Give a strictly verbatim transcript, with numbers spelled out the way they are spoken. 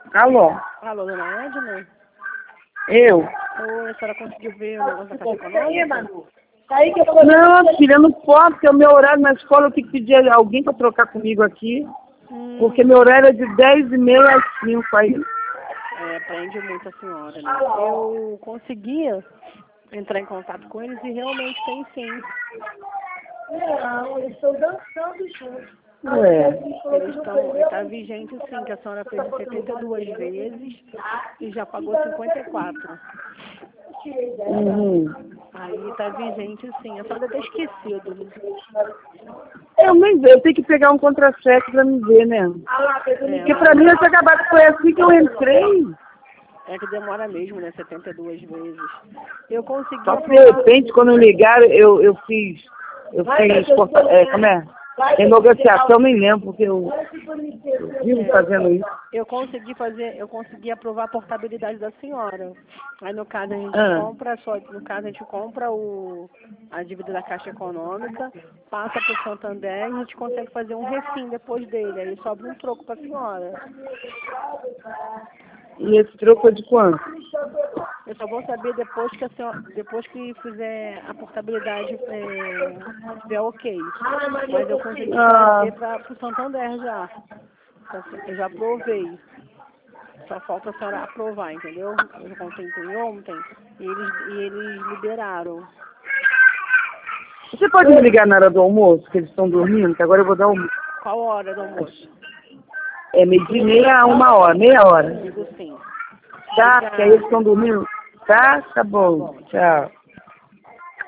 Alô? Alô, dona Edna? Eu? Oi, a senhora conseguiu ver o negócio da Caixa Econômica? Não, filha, eu não posso, porque o meu horário na escola eu tenho que pedir alguém para trocar comigo aqui. Hum, Porque meu horário é de dez e meia às cinco aí. é, prende muito a senhora, né? Eu conseguia entrar em contato com eles e realmente tem sim. Não, eles estão dançando juntos. Ué. Eles estão, está vigente sim, que a senhora fez setenta e duas vezes e já pagou cinquenta e quatro. Uhum. Aí está vigente sim, a senhora deve ter esquecido, né? Eu nem vejo, eu tenho que pegar um contra-cheque pra me ver, né? É, Porque pra mim, essa acabado foi assim que eu entrei. é que demora mesmo, né? setenta e duas vezes. Eu consegui... Só que de repente, quando ligaram, eu, eu fiz, eu fiz, porta- é, como é? Renegociação, nem lembro, porque eu, eu vivo fazendo isso. Eu consegui fazer, eu consegui aprovar a portabilidade da senhora. Aí no caso a gente Ah. compra, só, no caso a gente compra o, a dívida da Caixa Econômica, passa para o Santander e a gente consegue fazer um refim depois dele. Aí sobra um troco para a senhora. E esse troco é de quanto? Eu só vou saber depois que a senhora, depois que fizer a portabilidade, é, estiver ok. Mas eu consegui Ah. fazer para o Santander já. Eu já aprovei. Só falta a senhora aprovar, entendeu? Eu contentei ontem e eles, e eles liberaram. Você pode me ligar na hora do almoço, que eles estão dormindo, que agora eu vou dar um... Qual hora do almoço? É meio de meia a uma hora, meia hora. Digo sim. Tá? Porque aí eles estão dormindo. Tá? Tá bom. Tchau.